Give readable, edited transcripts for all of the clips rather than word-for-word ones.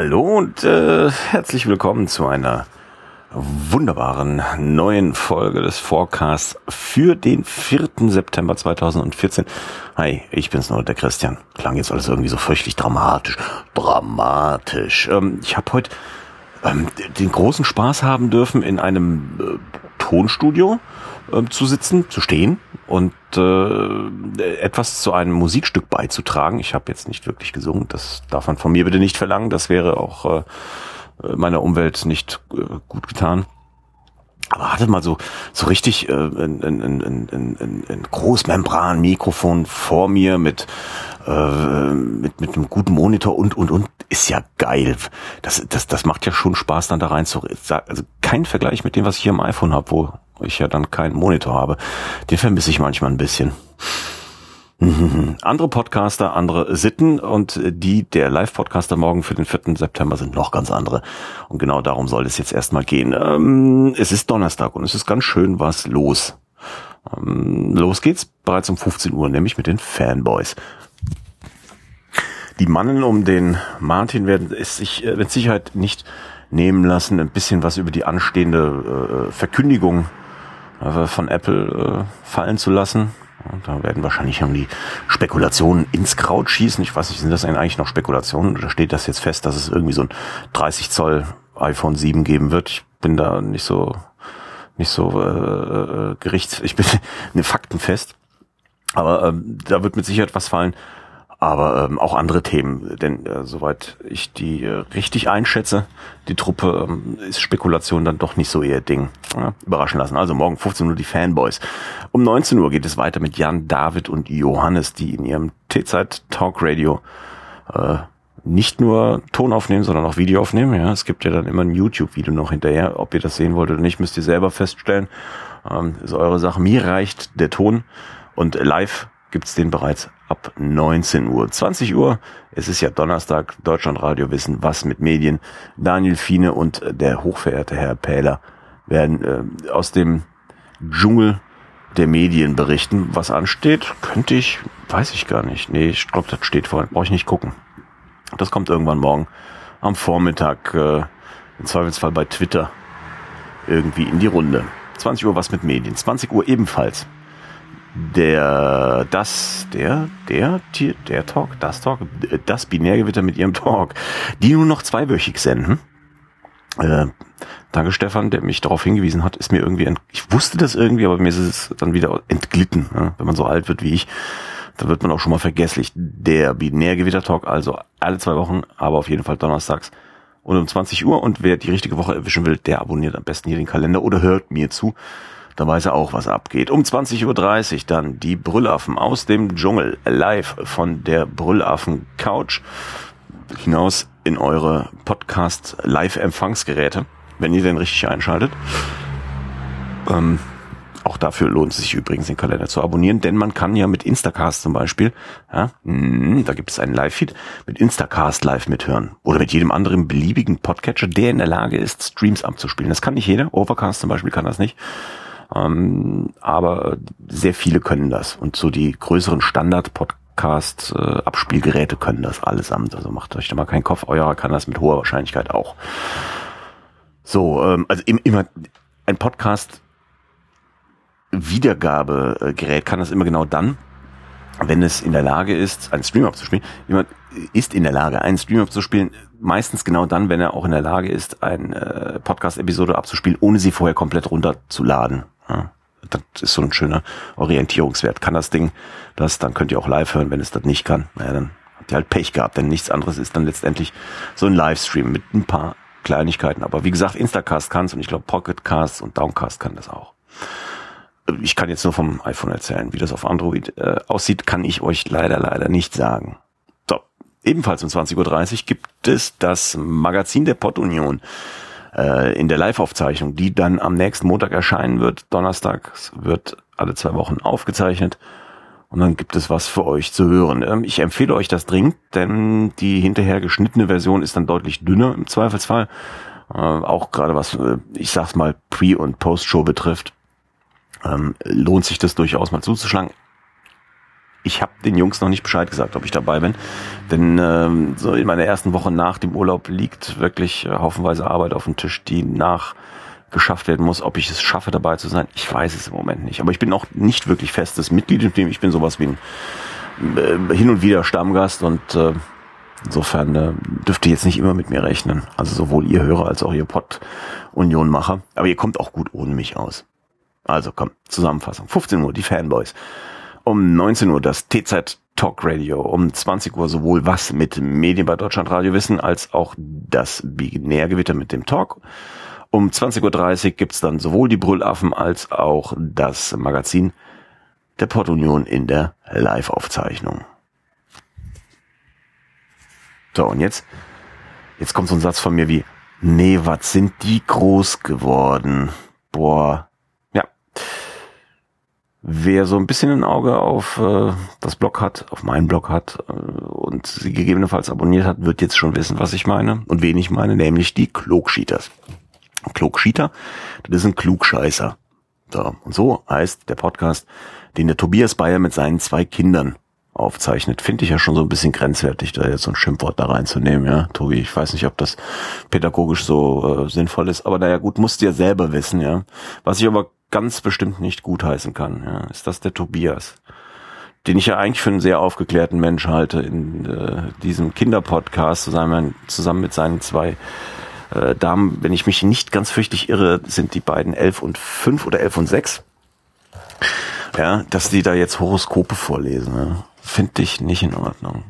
Hallo und herzlich willkommen zu einer wunderbaren neuen Folge des Forecasts für den 4. September 2014. Hi, ich bin's nur, der Christian. Klang jetzt alles irgendwie so fürchterlich dramatisch. Ich habe heute den großen Spaß haben dürfen, in einem Tonstudio zu sitzen, zu stehen und etwas zu einem Musikstück beizutragen. Ich habe jetzt nicht wirklich gesungen, das darf man von mir bitte nicht verlangen, das wäre auch meiner Umwelt nicht gut getan. Aber hatte mal so richtig ein Großmembran-Mikrofon vor mir mit einem guten Monitor und ist ja geil. Das macht ja schon Spaß, dann da rein zu reden. Also kein Vergleich mit dem, was ich hier am iPhone habe, wo ich ja dann keinen Monitor habe. Den vermisse ich manchmal ein bisschen. Andere Podcaster, andere Sitten und die der Live-Podcaster morgen für den 4. September sind noch ganz andere. Und genau darum soll es jetzt erstmal gehen. Es ist Donnerstag und es ist ganz schön was los. Los geht's bereits um 15 Uhr, nämlich mit den Fanboys. Die Mannen um den Martin werden es sich mit Sicherheit nicht nehmen lassen, ein bisschen was über die anstehende Verkündigung von Apple fallen zu lassen. Und da werden wahrscheinlich schon die Spekulationen ins Kraut schießen. Ich weiß nicht, sind das eigentlich noch Spekulationen oder steht das jetzt fest, dass es irgendwie so ein 30 Zoll iPhone 7 geben wird? Ich bin da nicht so ich bin faktenfest. Aber da wird mit Sicherheit was fallen. Aber auch andere Themen, denn soweit ich die richtig einschätze, die Truppe, ist Spekulation dann doch nicht so ihr Ding. Ja, überraschen lassen. Also morgen 15 Uhr die Fanboys. Um 19 Uhr geht es weiter mit Jan, David und Johannes, die in ihrem T-Zeit-Talk-Radio nicht nur Ton aufnehmen, sondern auch Video aufnehmen. Ja, es gibt ja dann immer ein YouTube-Video noch hinterher. Ob ihr das sehen wollt oder nicht, müsst ihr selber feststellen. Ist eure Sache. Mir reicht der Ton und live gibt's den bereits ab 19 Uhr. 20 Uhr, es ist ja Donnerstag, Deutschlandradio Wissen, was mit Medien. Daniel Fiene und der hochverehrte Herr Pähler werden aus dem Dschungel der Medien berichten. Was ansteht, weiß ich gar nicht. Nee, ich glaube, das steht vorhin, brauche ich nicht gucken. Das kommt irgendwann morgen am Vormittag, im Zweifelsfall bei Twitter, irgendwie in die Runde. 20 Uhr was mit Medien, 20 Uhr ebenfalls. Das Binärgewitter mit ihrem Talk, die nur noch zweiwöchig senden. Danke Stefan, der mich darauf hingewiesen hat, ist mir irgendwie, ich wusste das irgendwie, aber mir ist es dann wieder entglitten. Ja? Wenn man so alt wird wie ich, dann wird man auch schon mal vergesslich. Der Binärgewitter-Talk, also alle 2 Wochen, aber auf jeden Fall donnerstags und um 20 Uhr. Und wer die richtige Woche erwischen will, der abonniert am besten hier den Kalender oder hört mir zu. Da weiß er auch, was abgeht. Um 20.30 Uhr dann die Brüllaffen aus dem Dschungel, live von der Brüllaffen-Couch hinaus in eure Podcast-Live-Empfangsgeräte, wenn ihr den richtig einschaltet. Auch dafür lohnt es sich übrigens, den Kalender zu abonnieren, denn man kann ja mit Instacast zum Beispiel, da gibt es einen Live-Feed, mit Instacast live mithören oder mit jedem anderen beliebigen Podcatcher, der in der Lage ist, Streams abzuspielen. Das kann nicht jeder, Overcast zum Beispiel kann das nicht. Aber sehr viele können das. Und so die größeren Standard-Podcast-Abspielgeräte können das allesamt. Also macht euch da mal keinen Kopf. Eurer kann das mit hoher Wahrscheinlichkeit auch. So, also immer ein Podcast-Wiedergabegerät kann das immer genau dann, wenn es in der Lage ist, einen Stream abzuspielen. Jemand ist in der Lage, einen Stream abzuspielen, meistens genau dann, wenn er auch in der Lage ist, eine Podcast-Episode abzuspielen, ohne sie vorher komplett runterzuladen. Ja, das ist so ein schöner Orientierungswert. Kann das Ding das, dann könnt ihr auch live hören. Wenn es das nicht kann, naja, dann habt ihr halt Pech gehabt, denn nichts anderes ist dann letztendlich so ein Livestream mit ein paar Kleinigkeiten. Aber wie gesagt, Instacast kann's und ich glaube Pocketcast und Downcast kann das auch. Ich kann jetzt nur vom iPhone erzählen. Wie das auf Android aussieht, kann ich euch leider nicht sagen. So, ebenfalls um 20.30 Uhr gibt es das Magazin der Pod-Union in der Live-Aufzeichnung, die dann am nächsten Montag erscheinen wird. Donnerstags wird alle 2 Wochen aufgezeichnet. Und dann gibt es was für euch zu hören. Ich empfehle euch das dringend, denn die hinterher geschnittene Version ist dann deutlich dünner im Zweifelsfall. Auch gerade was, ich sag's mal, Pre- und Post-Show betrifft. Lohnt sich das durchaus mal zuzuschlagen. Ich habe den Jungs noch nicht Bescheid gesagt, ob ich dabei bin. Denn so in meiner ersten Woche nach dem Urlaub liegt wirklich haufenweise Arbeit auf dem Tisch, die nachgeschafft werden muss. Ob ich es schaffe, dabei zu sein, ich weiß es im Moment nicht. Aber ich bin auch nicht wirklich festes Mitglied im Team. Ich bin sowas wie ein hin und wieder Stammgast und insofern dürft ihr jetzt nicht immer mit mir rechnen. Also sowohl ihr Hörer als auch ihr Pod-Union-Macher. Aber ihr kommt auch gut ohne mich aus. Also komm, Zusammenfassung. 15 Uhr, die Fanboys. Um 19 Uhr das TZ Talk Radio. Um 20 Uhr sowohl was mit Medien bei Deutschlandradio Wissen als auch das Binärgewitter mit dem Talk. Um 20.30 Uhr gibt's dann sowohl die Brüllaffen als auch das Magazin der Pod-Union in der Live-Aufzeichnung. So, und jetzt kommt so ein Satz von mir wie, nee, was sind die groß geworden? Boah, ja. Wer so ein bisschen ein Auge auf das Blog hat, auf meinen Blog hat und sie gegebenenfalls abonniert hat, wird jetzt schon wissen, was ich meine und wen ich meine, nämlich die Klogschieters. Klogschieter, das ist ein Klugscheißer. So, und so heißt der Podcast, den der Tobias Bayer mit seinen 2 Kindern aufzeichnet. Finde ich ja schon so ein bisschen grenzwertig, da jetzt so ein Schimpfwort da reinzunehmen, ja, Tobi. Ich weiß nicht, ob das pädagogisch so sinnvoll ist, aber naja, gut, musst du ja selber wissen, ja. Was ich aber ganz bestimmt nicht gutheißen kann, ja, ist das der Tobias, den ich ja eigentlich für einen sehr aufgeklärten Mensch halte, in diesem Kinderpodcast zusammen mit seinen 2 Damen, wenn ich mich nicht ganz fürchterlich irre, sind die beiden 11 und 5 oder 11 und 6. Ja, dass die da jetzt Horoskope vorlesen, ne? Finde ich nicht in Ordnung.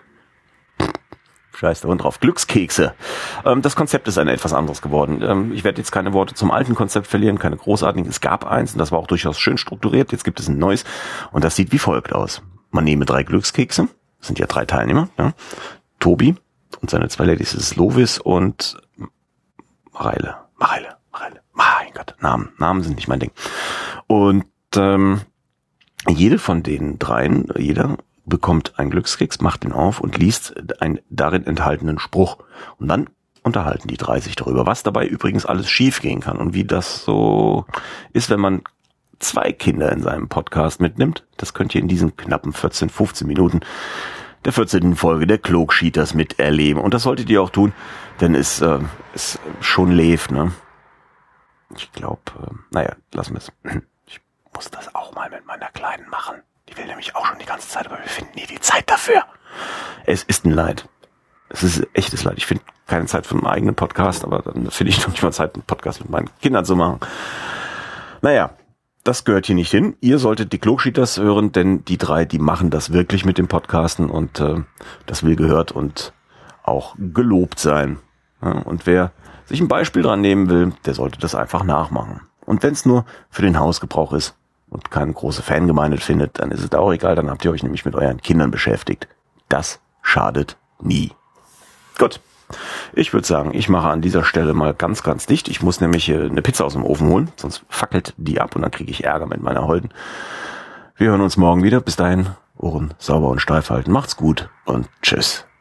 Scheiß da drauf. Glückskekse. Das Konzept ist ein etwas anderes geworden. Ich werde jetzt keine Worte zum alten Konzept verlieren, keine großartigen. Es gab eins und das war auch durchaus schön strukturiert. Jetzt gibt es ein neues und das sieht wie folgt aus. Man nehme 3 Glückskekse. Das sind ja 3 Teilnehmer. Ja? Tobi und seine 2 Ladies ist Lovis und Mareile. Mein Gott, Namen sind nicht mein Ding. Und jede von den 3, jeder bekommt einen Glückskeks, macht ihn auf und liest einen darin enthaltenen Spruch. Und dann unterhalten die 3 sich darüber, was dabei übrigens alles schief gehen kann und wie das so ist, wenn man 2 Kinder in seinem Podcast mitnimmt. Das könnt ihr in diesen knappen 14, 15 Minuten der 14. Folge der Klogschieters miterleben. Und das solltet ihr auch tun, denn es ist schon lebt, ne? Ich glaube, naja, lassen wir es. Ich muss das auch mal mit meiner Kleinen machen. Die will nämlich auch schon die ganze Zeit, aber wir finden nie die Zeit dafür. Es ist ein Leid. Es ist echtes Leid. Ich finde keine Zeit für einen eigenen Podcast, aber dann finde ich noch nicht mal Zeit, einen Podcast mit meinen Kindern zu machen. Naja, das gehört hier nicht hin. Ihr solltet die Klogschieters hören, denn die 3, die machen das wirklich mit dem Podcasten und das will gehört und auch gelobt sein. Ja, und wer sich ein Beispiel dran nehmen will, der sollte das einfach nachmachen. Und wenn es nur für den Hausgebrauch ist und keine große Fangemeinde findet, dann ist es auch egal, dann habt ihr euch nämlich mit euren Kindern beschäftigt. Das schadet nie. Gut, ich würde sagen, ich mache an dieser Stelle mal ganz, ganz dicht. Ich muss nämlich eine Pizza aus dem Ofen holen, sonst fackelt die ab und dann kriege ich Ärger mit meiner Holden. Wir hören uns morgen wieder. Bis dahin, Ohren sauber und steif halten. Macht's gut und tschüss.